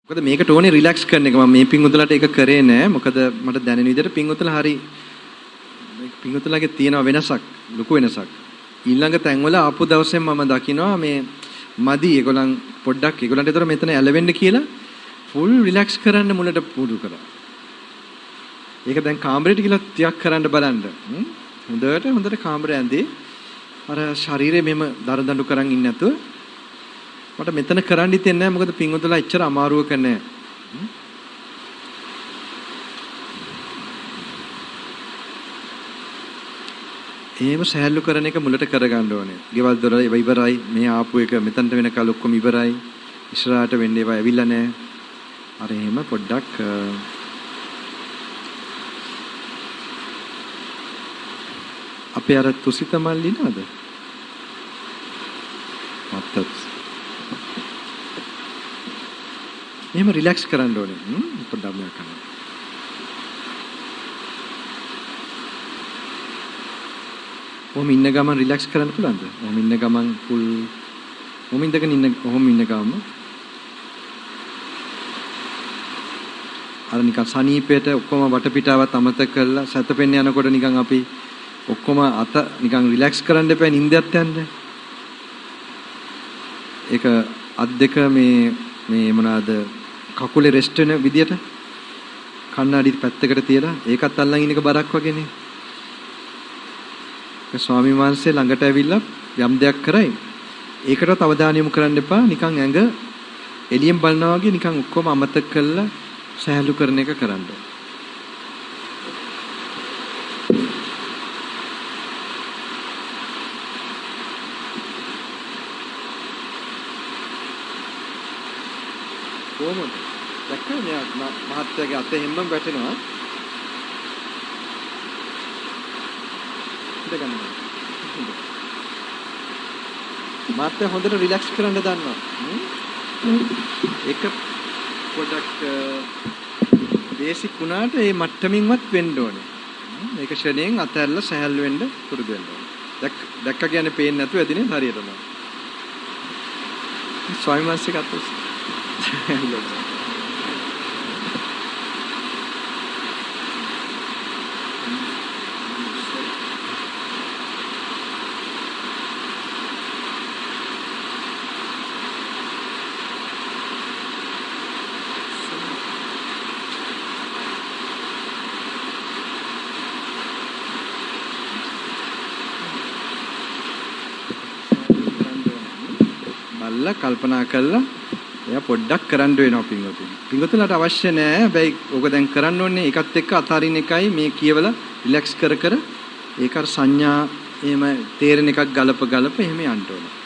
මොකද මේකට ඕනේ රිලැක්ස් කරන එක. මම මේ පිංගුතුලට ඒක කරේ නෑ. මොකද මට දැනෙන විදිහට පිංගුතුලා හරි මේ පිංගුතුලාගේ තියෙන වෙනසක්, ලොකු වෙනසක්. ඊළඟ තැන්වල ආපු දවසෙන් මම දකිනවා මේ මදි ඒගොල්ලන් පොඩ්ඩක් ඒගොල්ලන්ට ඒතර මෙතන ඇලවෙන්න කියලා ෆුල් රිලැක්ස් කරන්න මුලට පුරුදු කරා. ඒක දැන් කාමරේට ගිහලා ටිකක් කරන්න බලන්න. හොඳට කාමරේ ඇඳේ අර ශරීරය මෙහෙම දරදඬු කරන් ඉන්නේ නැතුව මට මෙතන කරන්න හිතෙන්නේ නැහැ. මොකද පින්වතුලා එච්චර අමාරුවක නැහැ. එහෙම සහැල්ලු කරන එක මුලට කරගන්න ඕනේ. ගෙවල් දොර ඉවරයි. මේ ආපු එක මෙතනට වෙනකල් ඔක්කොම ඉවරයි. ඉස්සරහට වෙන්නේ ඒවා ඇවිල්ලා නැහැ. අර එහෙම පොඩ්ඩක් අපේ අර තුසිත මල්ලි නේද? මත්තත් එහෙම රිලැක්ස් කරන්න ඕනේ. පොඩ්ඩක් මෙයා කරන්න. ඔහොම ඉන්න ගමන් රිලැක්ස් කරන්න පුළුවන්ද? ඔහොම ඉන්න ගමන් ෆුල් ඔහොම ඉඳගෙන ඉන්න ඔහොම ඉන්න ගමන් අර නිකන් සනීපයට ඔක්කොම වටපිටාවත් අමතක කරලා සැතපෙන්න යනකොට නිකන් අපි ඔක්කොම අත නිකන් රිලැක්ස් කරන්න එපා නිින්දට යන්න. ඒක අත් දෙක මේ මොනවාද කකුලේ රෙස්ට් වෙන විදියට කණ්ණාඩි පැත්තකට තියලා ඒකත් අල්ලන් ඉන්න එක බරක් වගේනේ. ඒ ස්වාමීන් වහන්සේ ළඟට ඇවිල්ලා යම් දෙයක් කරයි. ඒකටත් අවධානය යොමු කරන්න එපා. නිකන් ඇඟ එළියෙන් බලනවා වගේ නිකන් ඔක්කොම අමතක කරලා සහැල්ලු කරන එක කරන්න. කොහොමද? දැක්කම මහත්යාගේ අතේ හැමම වැටෙනවා. ඉඳගන්න. මහත්යා හොඳට රිලැක්ස් කරන්න දන්නවා. ඒක පොඩක් බේසික් වුණාට ඒ මට්ටමින්වත් වෙන්න ඕනේ. මේක ෂණයෙන් අතහැරලා සහැල්ලු වෙන්න පුරුදු වෙන්න ඕනේ. දැක්ක කියන්නේ පේන්නේ නැතුව ඇදිනේ හරියටම. ස්වාමීන් වහන්සේ ගත්තොත් කල්පනා කළා එයා පොඩ්ඩක් කරන්න වෙනවා පින්වතුනි. පින්වතුන්ට අවශ්‍ය නැහැ. හැබැයි ඕක දැන් කරන්න ඕනේ ඒකත් එක්ක අතාරින්න එකයි මේ කියවලා රිලැක්ස් කර ඒක අර සංඥා එහෙම තේරෙන එකක් ගලප එහෙම යන්න ඕනේ.